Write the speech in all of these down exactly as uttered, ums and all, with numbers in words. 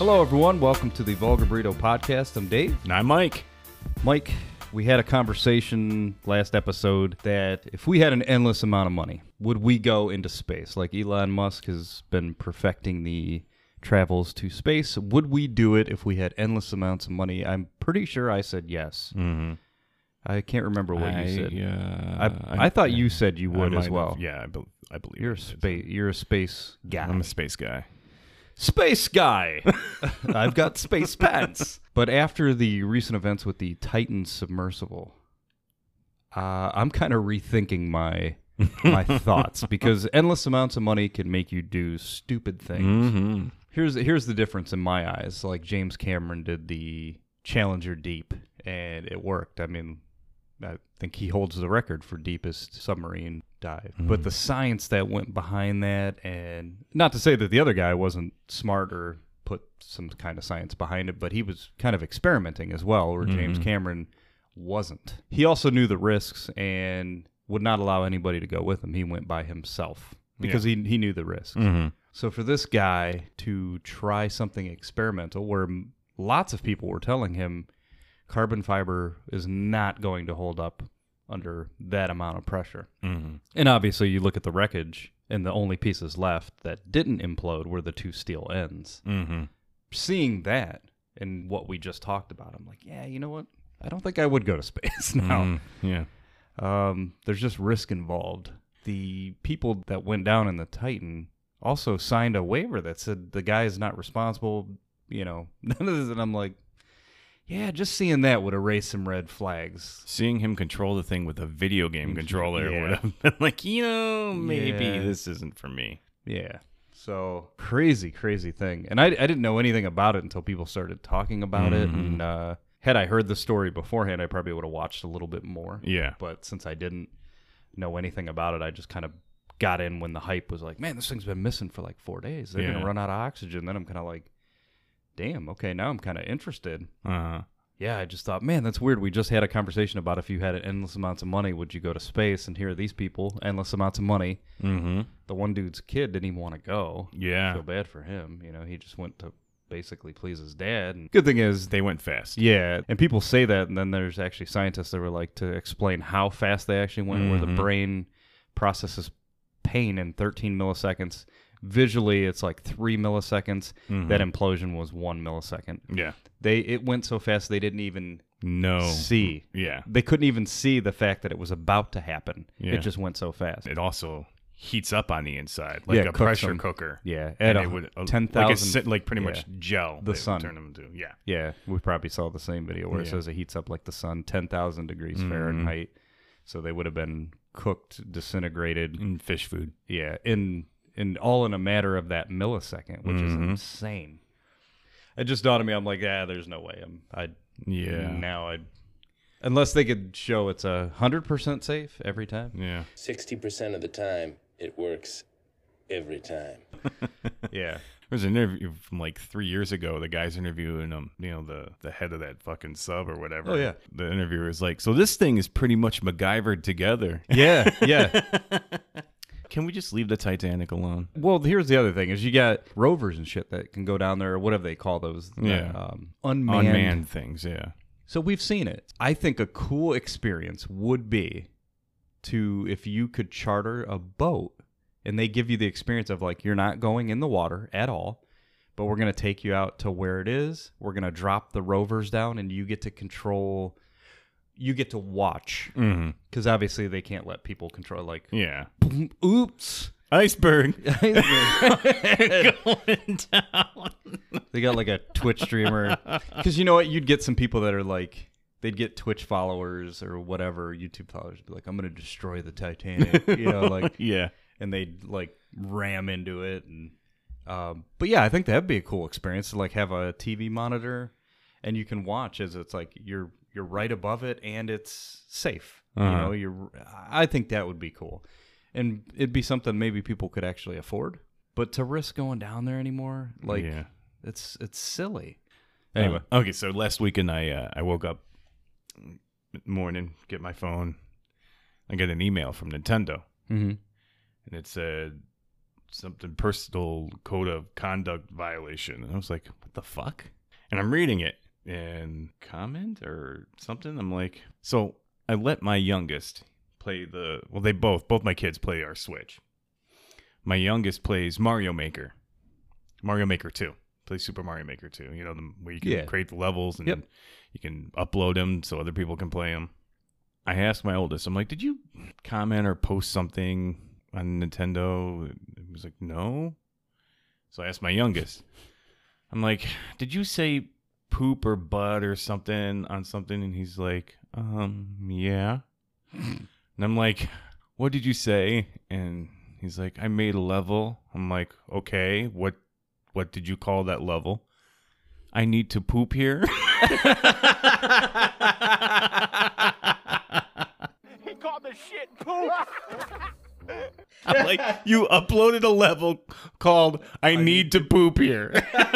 Hello, everyone. Welcome to the Vulgar Burrito Podcast. I'm Dave. And I'm Mike. Mike, we had a conversation last episode that if we had an endless amount of money, would we go into space? Like Elon Musk has been perfecting the travels to space. Would we do it if we had endless amounts of money? I'm pretty sure I said yes. Mm-hmm. I can't remember what I, you said. Uh, I, I, I thought you said you would as well. Have, yeah, I, be, I believe you're a space. You're a space guy. I'm a space guy. Space guy. I've got space pants. But after the recent events with the Titan submersible, uh, I'm kind of rethinking my my thoughts because endless amounts of money can make you do stupid things. Mm-hmm. Here's here's the difference in my eyes. Like James Cameron did the Challenger Deep, and it worked. I mean, I think he holds the record for deepest submarine dive. Mm. But the science that went behind that, and not to say that the other guy wasn't smart or put some kind of science behind it, but he was kind of experimenting as well, where mm. James Cameron wasn't. He also knew the risks and would not allow anybody to go with him. He went by himself because yeah. he, he knew the risks. Mm-hmm. So for this guy to try something experimental where lots of people were telling him carbon fiber is not going to hold up under that amount of pressure. Mm-hmm. And obviously you look at the wreckage and the only pieces left that didn't implode were the two steel ends. Mm-hmm. Seeing that and what we just talked about, I'm like, yeah, you know what? I don't think I would go to space now. Mm, yeah. Um, there's just risk involved. The people that went down in the Titan also signed a waiver that said the guy is not responsible, you know, none of this. And I'm like, yeah, just seeing that would erase some red flags. Seeing him control the thing with a video game controller yeah. would have been like, you know, maybe yeah. this isn't for me. Yeah. So crazy, crazy thing. And I, I didn't know anything about it until people started talking about mm-hmm. it. And uh, had I heard the story beforehand, I probably would have watched a little bit more. Yeah. But since I didn't know anything about it, I just kind of got in when the hype was like, man, this thing's been missing for like four days. They're yeah. going to run out of oxygen. Then I'm kind of like, damn, okay, now I'm kind of interested. Uh-huh. Yeah, I just thought, man, that's weird. We just had a conversation about if you had endless amounts of money, would you go to space? And here are these people, endless amounts of money. Mm-hmm. The one dude's kid didn't even want to go. Yeah. I feel bad for him. You know, he just went to basically please his dad. And good thing is, they went fast. Yeah, and people say that, and then there's actually scientists that were like to explain how fast they actually went, mm-hmm. where the brain processes pain in thirteen milliseconds. Visually, it's like three milliseconds. Mm-hmm. That implosion was one millisecond. Yeah. They It went so fast they didn't even no. see. Yeah. They couldn't even see the fact that it was about to happen. Yeah. It just went so fast. It also heats up on the inside, like yeah, a pressure them. cooker. Yeah. And At it would uh, ten thousand. Like, like pretty yeah. much gel. The sun. Turn them into, yeah. Yeah. We probably saw the same video where yeah. it says it heats up like the sun, ten thousand degrees mm-hmm. Fahrenheit. So they would have been cooked, disintegrated. In fish food. Yeah. In... And all in a matter of that millisecond, which mm-hmm. is insane. It just dawned on me. I'm like, yeah, there's no way. I'm, I yeah. Now I, unless they could show it's a hundred percent safe every time. Yeah. Sixty percent of the time, it works every time. Yeah. There's an interview from like three years ago. The guy's interviewing um, you know, the the head of that fucking sub or whatever. Oh yeah. The interviewer is like, so this thing is pretty much MacGyvered together. Yeah. Yeah. Can we just leave the Titanic alone? Well, here's the other thing: is you got rovers and shit that can go down there, or whatever they call those, yeah, um, unmanned. unmanned things. Yeah. So we've seen it. I think a cool experience would be to if you could charter a boat, and they give you the experience of like you're not going in the water at all, but we're gonna take you out to where it is. We're gonna drop the rovers down, and you get to control. You get to watch because mm-hmm. obviously they can't let people control. Like, yeah, oops, iceberg, iceberg. going down. They got like a Twitch streamer because you know what? You'd get some people that are like they'd get Twitch followers or whatever YouTube followers. Be like, I'm gonna destroy the Titanic, you know, like yeah, and they'd like ram into it and. Um, but yeah, I think that'd be a cool experience to like have a T V monitor and you can watch as it's like you're. You're right above it, and it's safe. Uh-huh. You know, you're. I think that would be cool, and it'd be something maybe people could actually afford. But to risk going down there anymore, like, yeah. it's it's silly. Anyway, uh, okay. So last weekend, I uh, I woke up morning, get my phone, I get an email from Nintendo, mm-hmm. and it said something personal code of conduct violation. And I was like, what the fuck? And I'm reading it and comment or something. I'm like, so I let my youngest play the, well, they both, both my kids play our Switch. My youngest plays Mario Maker, Mario Maker two. Play Super Mario Maker two. You know, the, where you can Yeah. create the levels and Yep. you can upload them so other people can play them. I asked my oldest, I'm like, did you comment or post something on Nintendo? He was like, no. So I asked my youngest. I'm like, did you say poop or butt or something on something? And he's like, um, yeah. And I'm like, what did you say? And he's like, I made a level. I'm like, okay, what what did you call that level? I need to poop here. He called the shit poop. I'm like, you uploaded a level called I need to poop here.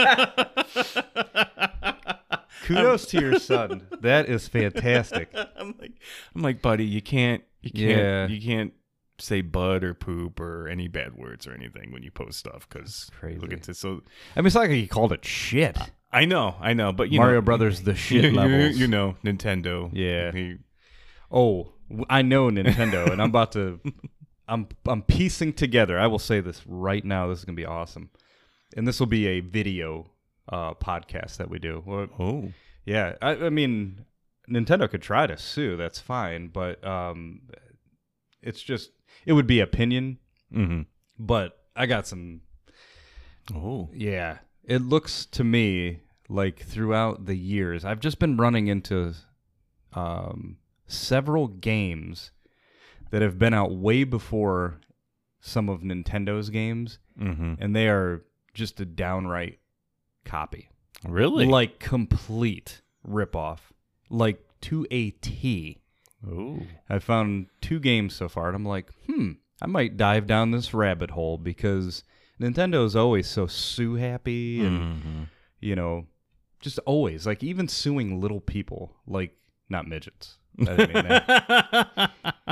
Kudos to your son. That is fantastic. I'm like, I'm like, buddy, you can't, you can't, Yeah. you can't say bud or poop or any bad words or anything when you post stuff because Crazy. look at this. So I mean, it's not like he called it shit. I know, I know, but you Mario know, Brothers, the shit you, levels. You know, Nintendo. Yeah. He, Oh, w- I know Nintendo, and I'm about to. I'm I'm piecing together. I will say this right now. This is gonna be awesome, and this will be a video uh, podcast that we do. Well, oh, yeah, I, I mean, Nintendo could try to sue. That's fine, but um, it's just it would be opinion. mm-hmm. But I got some. Oh, Yeah, it looks to me like throughout the years, I've just been running into um, several games that have been out way before some of Nintendo's games, mm-hmm. and they are just a downright copy. Really? Like complete ripoff. Like to a T. Oh, I found two games so far, and I'm like, hmm, I might dive down this rabbit hole because Nintendo's always so sue happy and, mm-hmm. you know, just always. Like, even suing little people, like, not midgets. I didn't mean that.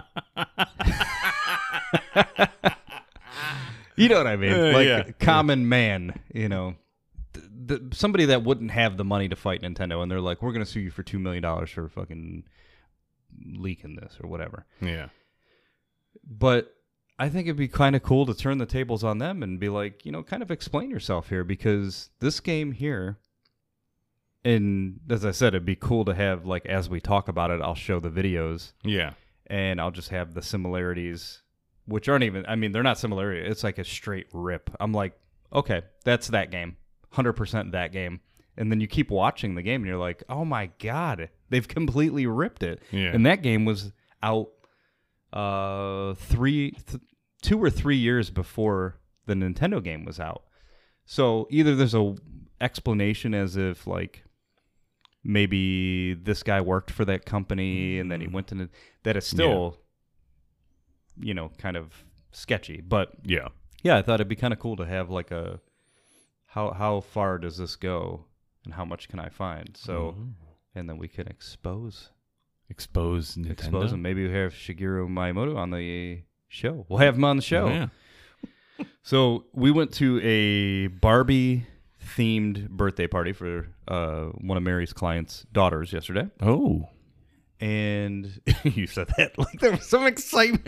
You know what I mean? Uh, Like, yeah. common man, you know. Th- th- somebody that wouldn't have the money to fight Nintendo, and they're like, we're going to sue you for two million dollars for fucking leaking this or whatever. Yeah. But I think it'd be kind of cool to turn the tables on them and be like, you know, kind of explain yourself here, because this game here, and as I said, it'd be cool to have, like, as we talk about it, I'll show the videos Yeah. and I'll just have the similarities, which aren't even, I mean, they're not similarities. It's like a straight rip. I'm like, okay, that's that game. one hundred percent that game. And then you keep watching the game and you're like, oh my God, they've completely ripped it. Yeah. And that game was out uh, three, th- two or three years before the Nintendo game was out. So either there's a explanation as if, like, maybe this guy worked for that company and then he went to, that is still, you know, kind of sketchy. But Yeah. yeah, I thought it'd be kind of cool to have like a, how how far does this go and how much can I find? So, and then we can expose, Expose Nintendo. expose them. Maybe we have Shigeru Miyamoto on the show. We'll have him on the show. Oh, yeah. So we went to a Barbie themed birthday party for uh, one of Mary's clients' daughters yesterday. Oh. And you said that like there was some excitement.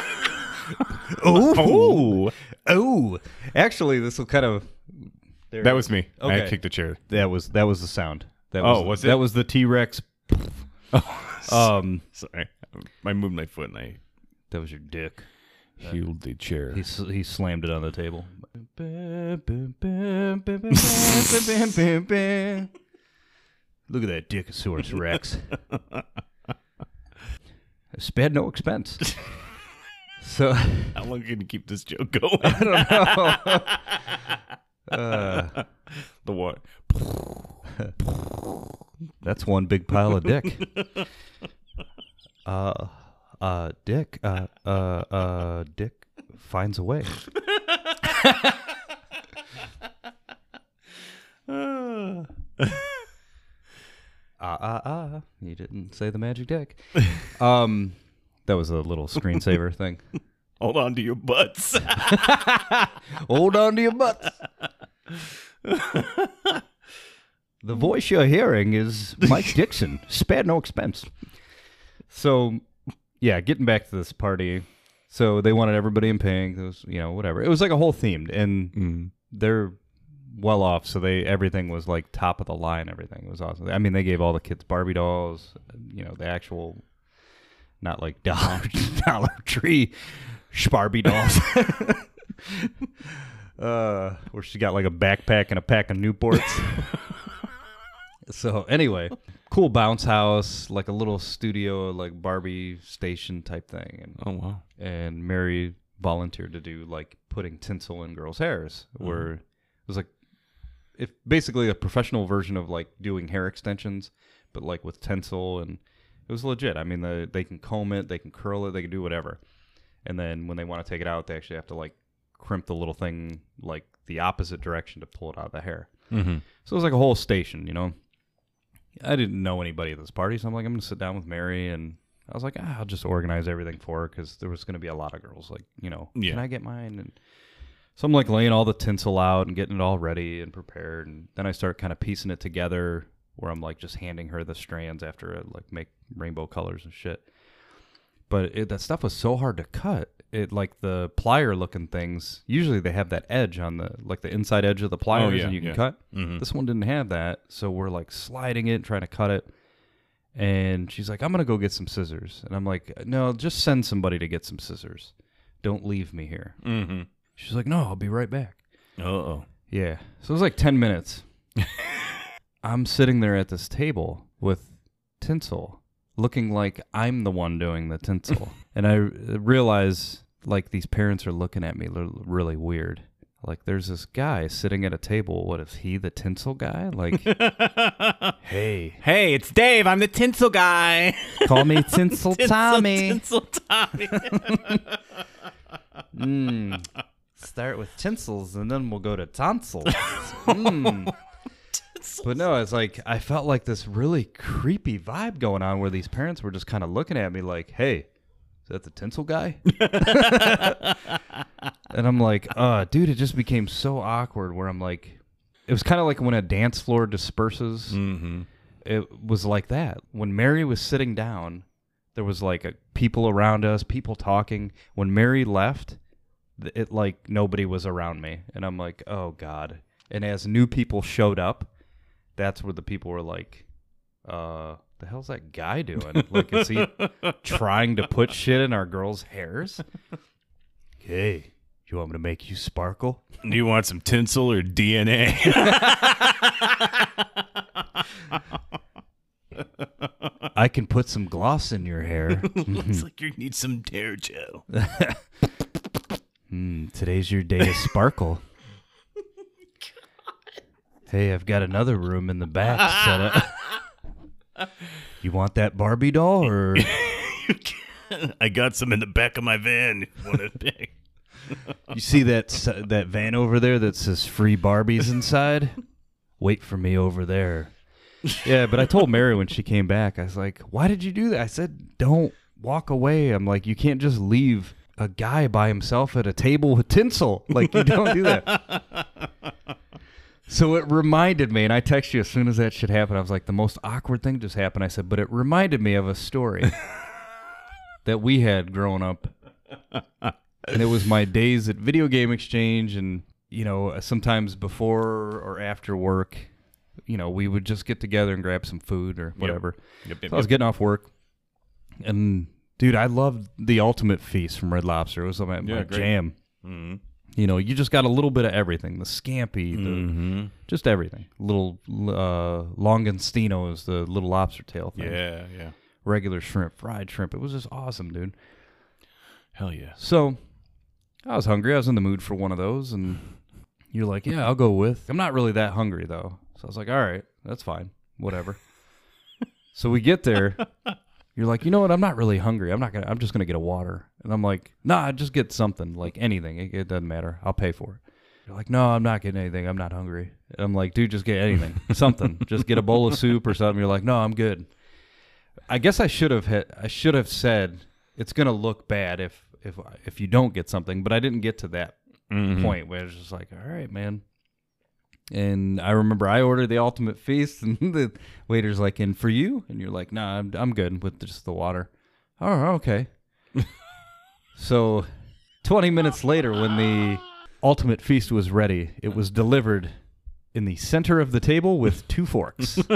Oh. Oh, actually, this will kind of. There That was me. Okay. I kicked the chair. That was that was the sound. That Oh, was, was it? That was the T-Rex. Um, Sorry. I moved my foot and I that was your dick. healed the chair. He s- he slammed it on the table. Look at that Dickosaurus Rex. Spared no expense. So How long can you keep this joke going? I don't know. uh, The what? that's one big pile of dick. Uh, uh, Dick. Uh, uh, uh, Dick finds a way. Uh, Ah, ah, ah. You didn't say the magic dick. Um, that was a little screensaver thing. Hold on to your butts. Hold on to your butts. The voice you're hearing is Mike Dixon. Spared no expense. So, yeah, getting back to this party. So they wanted everybody in pink. It was, you know, whatever. It was like a whole themed, and mm. they're well off. So they everything was like top of the line. Everything it was awesome. I mean, they gave all the kids Barbie dolls. You know, the actual, not like Dollar Dollar Tree Barbie dolls. uh, where she got like a backpack and a pack of Newports. So anyway, cool bounce house, like a little studio, like Barbie station type thing. And, oh, wow. And Mary volunteered to do like putting tinsel in girls' hairs, where mm. it was like, if basically a professional version of like doing hair extensions, but like with tinsel, and it was legit. I mean, the, they can comb it, they can curl it, they can do whatever. And then when they want to take it out, they actually have to like crimp the little thing like the opposite direction to pull it out of the hair. Mm-hmm. So it was like a whole station, you know. I didn't know anybody at this party, so I'm like, I'm going to sit down with Mary, and I was like, ah, I'll just organize everything for her, because there was going to be a lot of girls, like, you know, yeah. Can I get mine? And so I'm like laying all the tinsel out and getting it all ready and prepared, and then I start kind of piecing it together, where I'm like just handing her the strands after I like make rainbow colors and shit. But it, that stuff was so hard to cut. It like the plier looking things, usually they have that edge on the, like the inside edge of the pliers, oh, yeah, and you can yeah. cut. Mm-hmm. This one didn't have that. So we're like sliding it, trying to cut it. And she's like, I'm going to go get some scissors. And I'm like, no, just send somebody to get some scissors. Don't leave me here. Mm-hmm. She's like, no, I'll be right back. Uh-oh. Yeah. So it was like ten minutes. I'm sitting there at this table with tinsel, looking like I'm the one doing the tinsel. And I realize, like, these parents are looking at me really weird. Like, there's this guy sitting at a table. What is he, the tinsel guy? Like, hey. Hey, it's Dave. I'm the tinsel guy. Call me Tinsel, tinsel Tommy. Tinsel Tommy. mm. Start with tinsels, and then we'll go to tonsils. mm. But no, it's like, I felt like this really creepy vibe going on where these parents were just kind of looking at me like, hey, is that the tinsel guy? And I'm like, uh, dude, it just became so awkward where I'm like, it was kind of like when a dance floor disperses. Mm-hmm. It was like that. When Mary was sitting down, there was like a, people around us, people talking. When Mary left, it like nobody was around me. And I'm like, oh, God. And as new people showed up, that's where the people were like, uh, the hell's that guy doing? Like, is he trying to put shit in our girls' hairs? Hey, you want me to make you sparkle? Do you want some tinsel or D N A? I can put some gloss in your hair. Looks like you need some hair gel. mm, today's your day of sparkle. Hey, I've got another room in the back set up. You want that Barbie doll, or? I got some in the back of my van. Want to pick? You see that that van over there that says free Barbies inside? Wait for me over there. Yeah, but I told Mary when she came back, I was like, why did you do that? I said, don't walk away. I'm like, you can't just leave a guy by himself at a table with tinsel. Like, you don't do that. So it reminded me, and I texted you as soon as that shit happened. I was like, the most awkward thing just happened. I said, but it reminded me of a story that we had growing up. And it was my days at Video Game Exchange, and, you know, sometimes before or after work, you know, we would just get together and grab some food or whatever. Yep. Yep, yep, so I was getting off work, and, dude, I loved the Ultimate Feast from Red Lobster. It was my, yeah, my jam. Mm-hmm. You know, you just got a little bit of everything. The scampi, the mm-hmm. just everything. Little uh, longanstinos, the little lobster tail thing. Yeah, yeah. Regular shrimp, fried shrimp. It was just awesome, dude. Hell yeah. So I was hungry. I was in the mood for one of those, and you're like, yeah, I'll go with. I'm not really that hungry, though. So I was like, all right, that's fine. Whatever. So we get there. You're like, you know what? I'm not really hungry. I'm not gonna. I'm just gonna get a water. And I'm like, nah, just get something, like anything. It, it doesn't matter. I'll pay for it. You're like, no, I'm not getting anything. I'm not hungry. And I'm like, dude, just get anything, something. Just get a bowl of soup or something. You're like, no, I'm good. I guess I should have hit. I should have said it's gonna look bad if if if you don't get something. But I didn't get to that Mhm. point where it's just like, all right, man. And I remember I ordered the ultimate feast, and the waiter's like, "And for you?" And you're like, "Nah, I'm I'm good with just the water." Oh, okay. So, twenty minutes later, when the ultimate feast was ready, it was delivered in the center of the table with two forks. And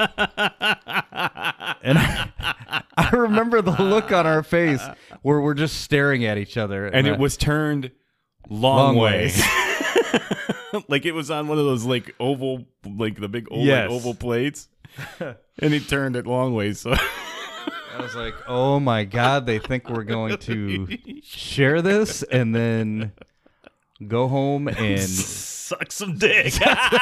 I, I remember the look on our face where we're just staring at each other, And I- it was turned long, Long way. ways. Like it was on one of those like oval, like the big old, like, Yes. oval plates. And he turned it long ways. So I was like, oh my God, they think we're going to share this and then go home and suck some dick.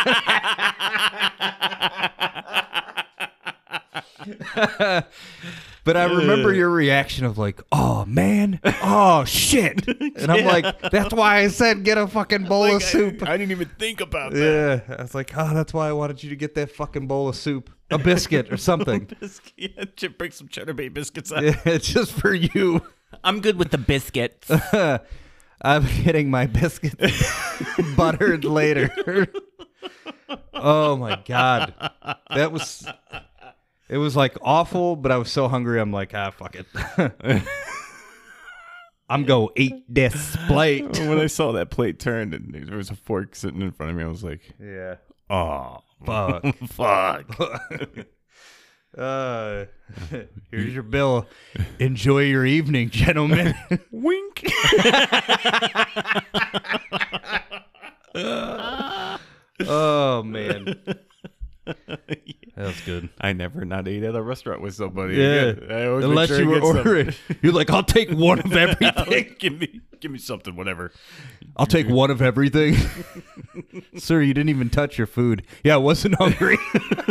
but I remember your reaction of like, oh man, oh shit. And I'm like, that's why I said get a fucking bowl Like, of soup. I, I didn't even think about that. Yeah. I was like, oh, that's why I wanted you to get that fucking bowl of soup. A biscuit or something. Biscuit. Yeah, Chip, bring some cheddar bay biscuits out. Yeah, it's just for you. I'm good with the biscuits. I'm getting my biscuits buttered later. Oh my God. That was, it was like awful, but I was so hungry. I'm like, ah, fuck it. I'm going to eat this plate. When I saw that plate turned and there was a fork sitting in front of me, I was like, Yeah. oh, Fuck. fuck. Uh, here's your bill. Enjoy your evening, gentlemen. Wink. Oh, man. That was good. I never not ate at a restaurant with somebody. Yeah. Again. I always make Unless sure you I were get some. ordering. You're like, I'll take one of everything. Like, give me, give me something, whatever. I'll take one of everything. Sir, you didn't even touch your food. Yeah, I wasn't hungry.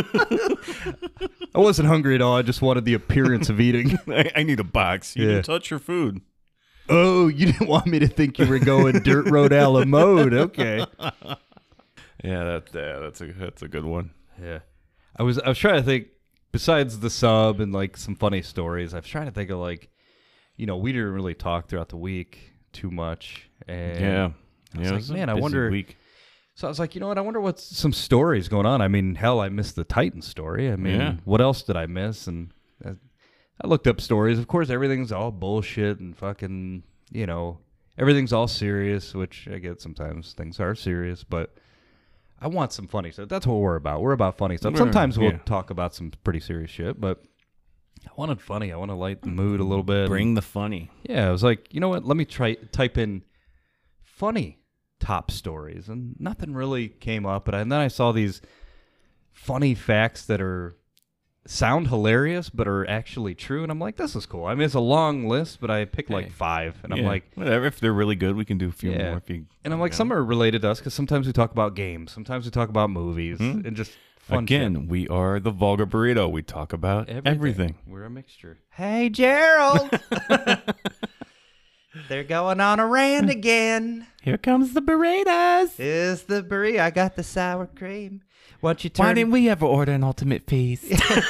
I wasn't hungry at all. I just wanted the appearance of eating. I, I need a box. You Yeah. didn't touch your food. Oh, you didn't want me to think you were going dirt road a la mode. Okay. Yeah, that yeah, that's a that's a good one. Yeah. I was I was trying to think, besides the sub and like some funny stories, I was trying to think of like, you know, we didn't really talk throughout the week too much. And Yeah, I was yeah. it like, was a man, I busy wonder. Week. So I was like, you know what? I wonder what's some stories going on. I mean, hell, I missed the Titan story. I mean, Yeah. what else did I miss? And I, I looked up stories. Of course, everything's all bullshit and fucking, you know, everything's all serious, which I get sometimes things are serious, but I want some funny stuff. That's what we're about. We're about funny stuff. We're- Sometimes we'll yeah. talk about some pretty serious shit, but I wanted funny. I want to light the mood a little bit. Bring the funny. Yeah, I was like, you know what? Let me try type in funny top stories, and nothing really came up. But I, and then I saw these funny facts that are sound hilarious, but are actually true, and I'm like, this is cool. I mean, it's a long list, but I picked like Hey. five, and I'm Yeah, like, whatever. If they're really good, we can do a few Yeah. more. If you, and I'm like, yeah. some are related to us because sometimes we talk about games, sometimes we talk about movies, Hmm. and just fun Again, shit. we are the Vulgar Burrito. We talk about everything. We're a mixture. Hey, Gerald. They're going on a rant again. Here comes the burritos. Is the burrito? I got the sour cream. Why don't you turn? Why didn't we ever order an ultimate feast?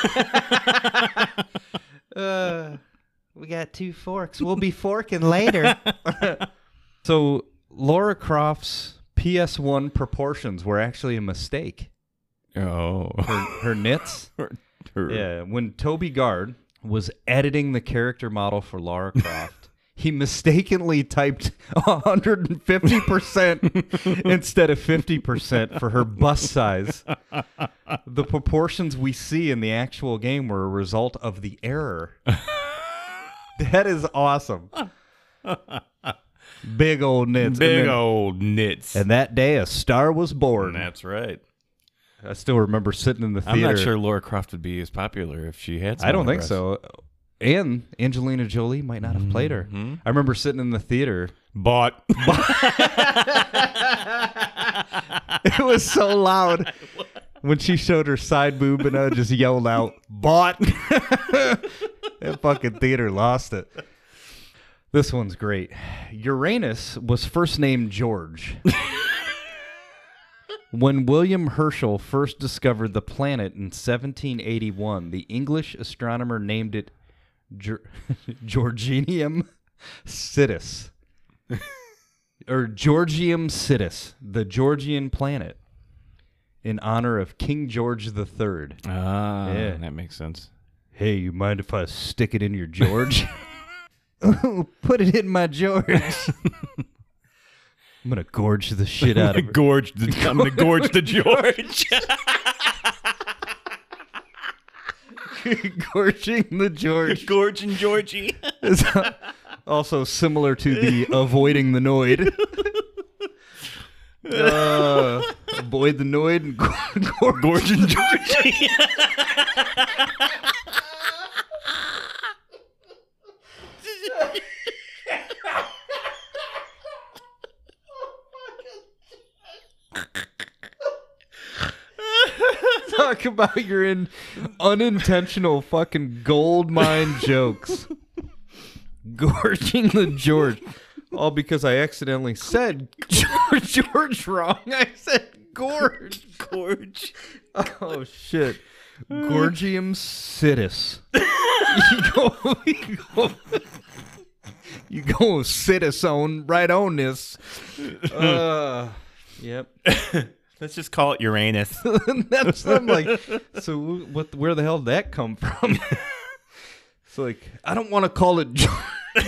uh, we got two forks. We'll be forking later. So Laura Croft's P S one proportions were actually a mistake. oh. Her, her knits. Her- Yeah, when Toby Gard was editing the character model for Lara Croft, he mistakenly typed one hundred fifty percent instead of fifty percent for her bust size. The proportions we see in the actual game were a result of the error. That is awesome. Big old knits. Big and then- old knits. And that day, a star was born. That's right. I still remember sitting in the theater. I'm not sure Laura Croft would be as popular if she had. I don't smaller think so. And Angelina Jolie might not have played her. Mhm. I remember sitting in the theater. Bought. It was so loud when she showed her side boob, and I just yelled out, "Bought!" That fucking theater lost it. This one's great. Uranus was first named George. When William Herschel first discovered the planet in seventeen eighty-one, the English astronomer named it Geor- Georginium. Sidus. Or Georgium Sidus, the Georgian planet, in honor of King George the Third. Ah, Yeah. that makes sense. Hey, you mind if I stick it in your George? Put it in my George. I'm going to gorge the shit out of her. Gorge the, I'm going to gorge the George. Gorging the George. Gorging Georgie. Is also similar to the avoiding the Noid. Uh, avoid the Noid and gorge. Gorging Georgie. Talk about your in, unintentional fucking gold mine jokes. Gorging the George. All because I accidentally said George, George wrong. I said gorge. Gorge. Oh, shit. Gorgium Sidus. You go, you go, you go Sidus on, right on this. Uh, yep. Let's just call it Uranus. That's I'm like, so what? Where the hell did that come from? It's like, I don't want to call it George.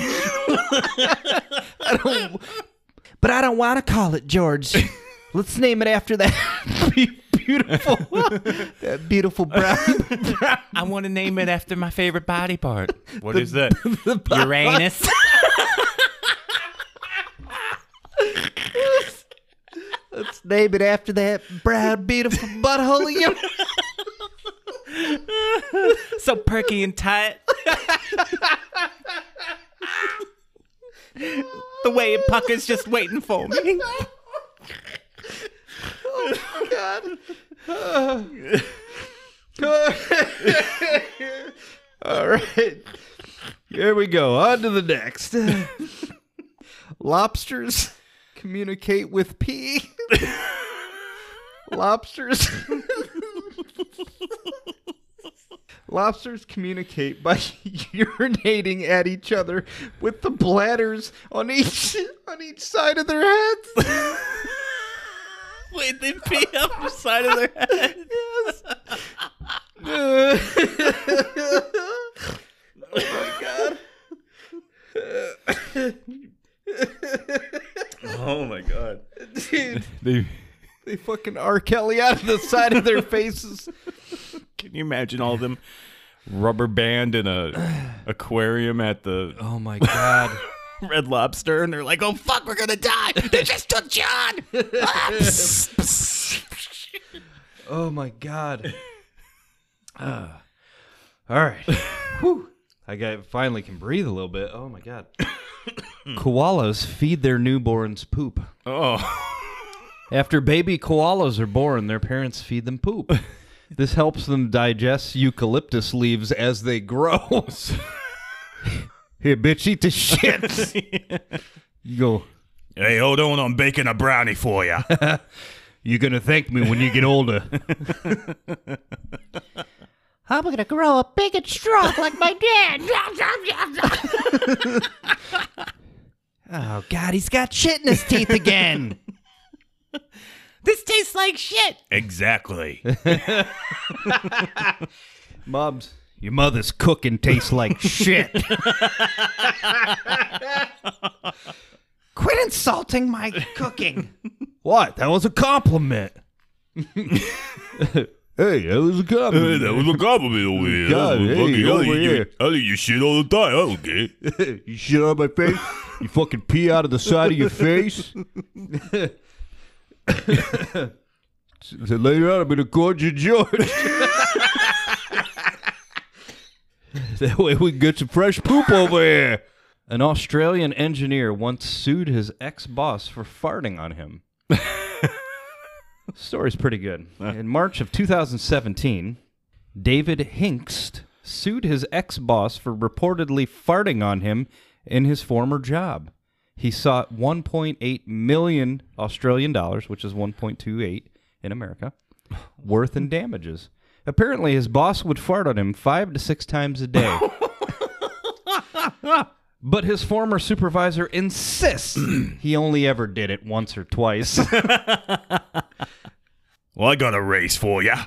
I don't, but I don't want to call it George. Let's name it after that beautiful, that beautiful brown. brown. I want to name it after my favorite body part. What is that? the Uranus. Let's name it after that brown, beautiful butthole of yours. So perky and tight. The way it puckers just waiting for me. Oh, my God. All right. Here we go. On to the next. Lobsters communicate with pee. Lobsters. Lobsters communicate by urinating at each other with the bladders on each on each side of their heads. Wait, they pee up the side of their head? Yes. Oh my God. Oh my God. Dude, They, they fucking R. Kelly out of the side of their faces. can you imagine all of them rubber band in a aquarium at the Oh my God. Red Lobster, and they're like, "Oh fuck, we're gonna die! They just took John." Ah, psst, psst. Oh my God. Uh, all right. Whew. I got, finally can breathe a little bit. Oh my God. Koalas feed their newborns poop. Oh, After baby koalas are born, their parents feed them poop. This helps them digest eucalyptus leaves as they grow. Here, bitch, eat the shit. You go, hey, hold on, I'm baking a brownie for you. you're going to thank me when you get older. I'm going to grow up big and strong like my dad. Oh, God, he's got shit in his teeth again. This tastes like shit. Exactly. Mom's, your mother's cooking tastes like shit. Quit insulting my cooking. What? That was a compliment. Hey, that was a compliment. That was a compliment over here. God, hey, Fucking- I over eat your- here. I eat your shit all the time. I don't care. You shit on my face? You fucking pee out of the side of your face? So later on, I'm going to gorge you, George. That way we can get some fresh poop over here. An Australian engineer once sued his ex-boss for farting on him. Story's pretty good. In March of two thousand seventeen, David Hinkst sued his ex-boss for reportedly farting on him in his former job. He sought one point eight million Australian dollars, which is one point two eight in America, worth in damages. Apparently, his boss would fart on him five to six times a day. But his former supervisor insists he only ever did it once or twice. Well, I got a race for ya.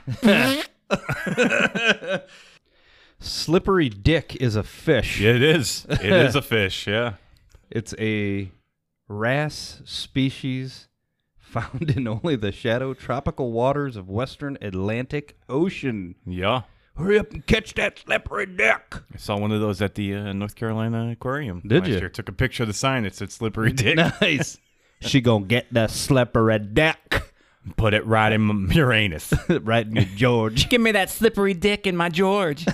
Slippery Dick is a fish. Yeah, it is. It is a fish, yeah. It's a wrasse species found in only the shallow tropical waters of western Atlantic Ocean. Yeah. Hurry up and catch that slippery dick. I saw one of those at the uh, North Carolina Aquarium. Did last you? Year. Took a picture of the sign. It said slippery dick. Nice. She gonna get the slippery dick. Put it right in my Uranus. Right in your George. Give me that slippery dick in my George.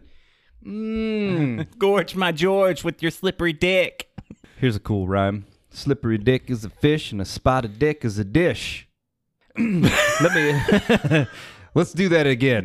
Mm. Gorge my George with your slippery dick. Here's a cool rhyme. Slippery dick is a fish and a spotted dick is a dish. Let me... Let's do that again.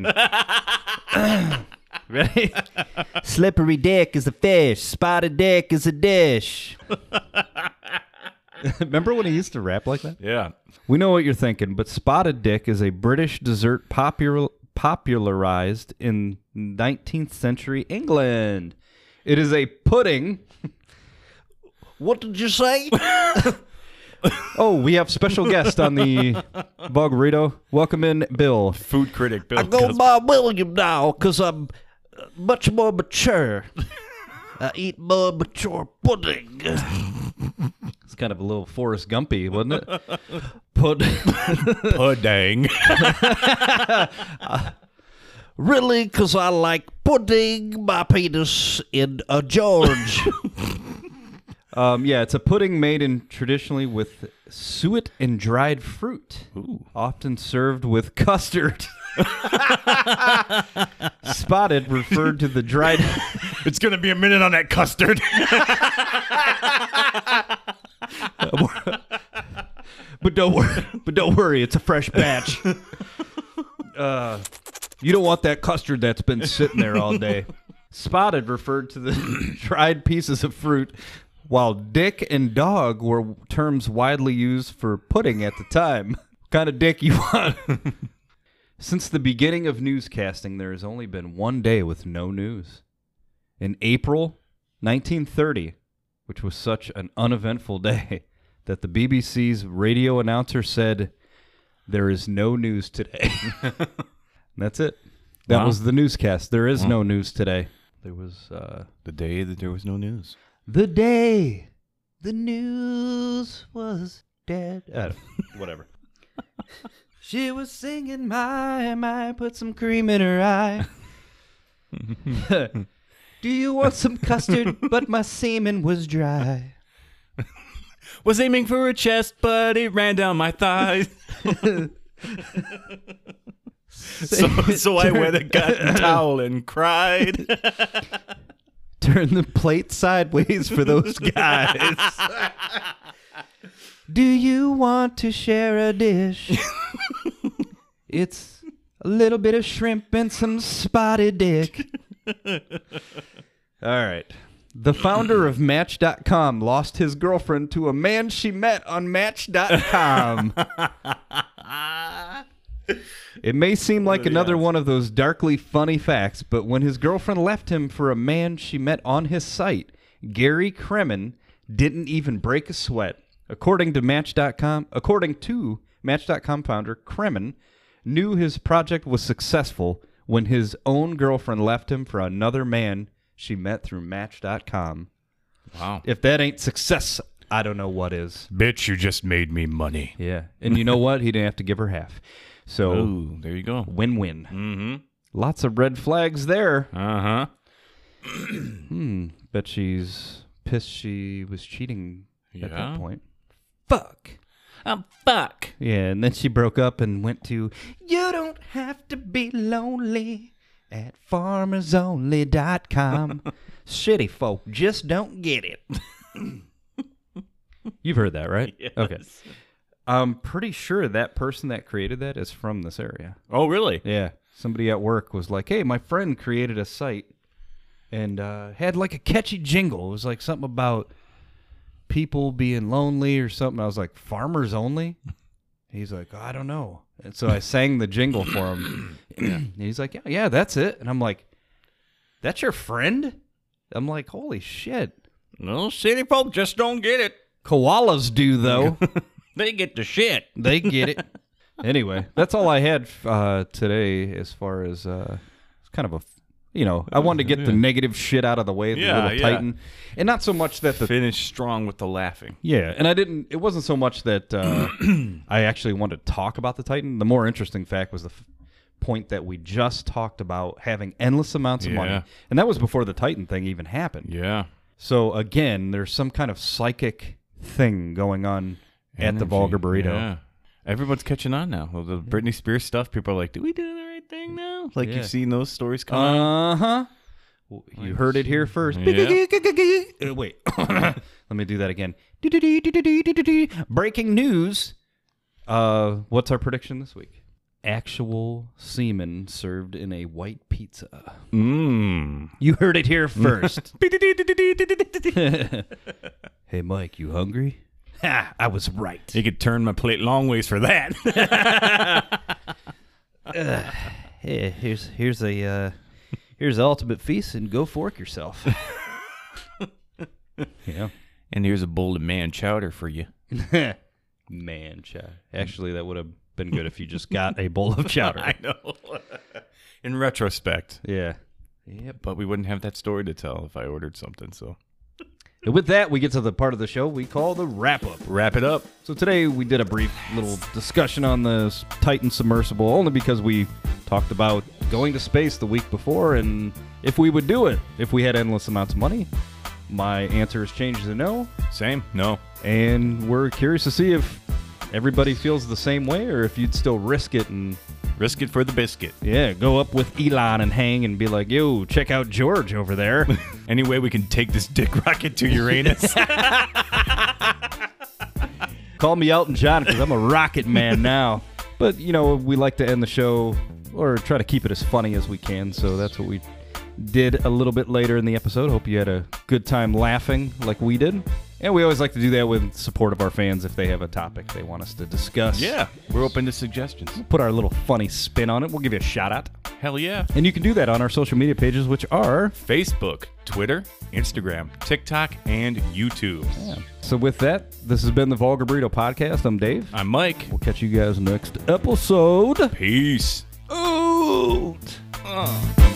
Ready? Slippery dick is a fish. Spotted dick is a dish. Remember when he used to rap like that? Yeah. We know what you're thinking, but spotted dick is a British dessert popular, popularized in nineteenth century England. It is a pudding. What did you say? Oh, we have special guest on the Bug Burrito. Welcome in, Bill. Food critic Bill. I go by William now because I'm uh, much more mature. I eat more mature pudding. It's kind of a little Forrest Gumpy, wasn't it? Pud- Pudding. Really, because I like pudding my penis in a George. um, yeah, it's a pudding made in traditionally with suet and dried fruit, Ooh. often served with custard. Spotted referred to the dried... It's going to be a minute on that custard. But don't worry. But don't worry. It's a fresh batch. Uh, you don't want that custard that's been sitting there all day. Spotted referred to the dried pieces of fruit, while dick and dog were terms widely used for pudding at the time. What kind of dick you want? Since the beginning of newscasting, there has only been one day with no news. In April nineteen thirty, which was such an uneventful day, that the B B C's radio announcer said, "There is no news today." And that's it. That Wow. was the newscast. There is Wow. no news today. There was uh, The day that there was no news. the day the news was dead. Uh, whatever. She was singing, "My, my, put some cream in her eye." Do you want some custard? But my semen was dry. Was aiming for her chest, but it ran down my thighs. so, so I wet a cotton towel and cried. Turn the plate sideways for those guys. Do you want to share a dish? It's a little bit of shrimp and some spotted dick. All right. The founder of Match dot com lost his girlfriend to a man she met on Match dot com. It may seem like another one of those darkly funny facts, but when his girlfriend left him for a man she met on his site, Gary Kremen didn't even break a sweat. According to Match dot com, according to Match dot com founder, Kremen knew his project was successful when his own girlfriend left him for another man she met through Match dot com. Wow. If that ain't success, I don't know what is. Bitch, you just made me money. Yeah. And you know what? He didn't have to give her half. So, Oh, there you go. win-win. Mm-hmm. Lots of red flags there. Uh-huh. Hmm. Bet she's pissed she was cheating at Yeah. that point. Fuck. Um, fuck. Yeah, and then she broke up and went to You Don't Have to Be Lonely at farmers only dot com. Shitty folk just don't get it. You've heard that, right? Yes. Okay. I'm pretty sure that person that created that is from this area. Oh, really? Yeah. Somebody at work was like, hey, my friend created a site and uh, had like a catchy jingle. It was like something about people being lonely or something. I was like, farmers only? He's like, I don't know. And so I sang the jingle for him. And he's like, yeah, yeah, that's it. And I'm like, that's your friend? I'm like, holy shit. No, city folk just don't get it. Koalas do, though. They get the shit. They get it. Anyway, that's all I had uh, today as far as uh, it's kind of a, you know, I wanted to get the negative shit out of the way, the Yeah, little yeah. Titan. And not so much that the... Finish strong with the laughing. Yeah, and I didn't, it wasn't so much that uh, I actually wanted to talk about the Titan. The more interesting fact was the f- point that we just talked about having endless amounts of Yeah. money. And that was before the Titan thing even happened. Yeah. So again, there's some kind of psychic thing going on at the Energy. Vulgar Burrito. Yeah. Everyone's catching on now. Well, the Britney Spears stuff, people are like, do we do the right thing now? Like, Yeah. you've seen those stories come out? Uh-huh. Well, you heard it here first. Yeah. Uh, Wait. Let me do that again. Breaking news. Uh, what's our prediction this week? Actual semen served in a white pizza. Mmm. You heard it here first. Hey, Mike, you hungry? Ha, I was right. You could turn my plate long ways for that. Uh, hey, here's here's a uh, here's the ultimate feast, and go fork yourself. Yeah. And here's a bowl of man chowder for you. Man, chowder. Actually, that would have been good if you just got a bowl of chowder. I know. In retrospect. Yeah. Yeah, but we wouldn't have that story to tell if I ordered something, so. And with that, we get to the part of the show we call the wrap-up. Wrap it up. So today we did a brief little discussion on the Titan submersible, only because we talked about going to space the week before and if we would do it if we had endless amounts of money. My answer has changed to no, Same? No. and we're curious to see if everybody feels the same way or if you'd still risk it and, Risk it for the biscuit. yeah, go up with Elon and hang and be like, yo, check out George over there. Any way we can take this dick rocket to Uranus? Call me Elton John because I'm a rocket man now. But, you know, we like to end the show or try to keep it as funny as we can. So that's what we did a little bit later in the episode. Hope you had a good time laughing like we did. And we always like to do that with support of our fans if they have a topic they want us to discuss. Yeah, we're open to suggestions. Put our little funny spin on it. We'll give you a shout out. Hell yeah. And you can do that on our social media pages, which are... Facebook, Twitter, Instagram, TikTok, and YouTube. Yeah. So with that, this has been the Vulgar Burrito Podcast. I'm Dave. I'm Mike. We'll catch you guys next episode. Peace. Out. Uh.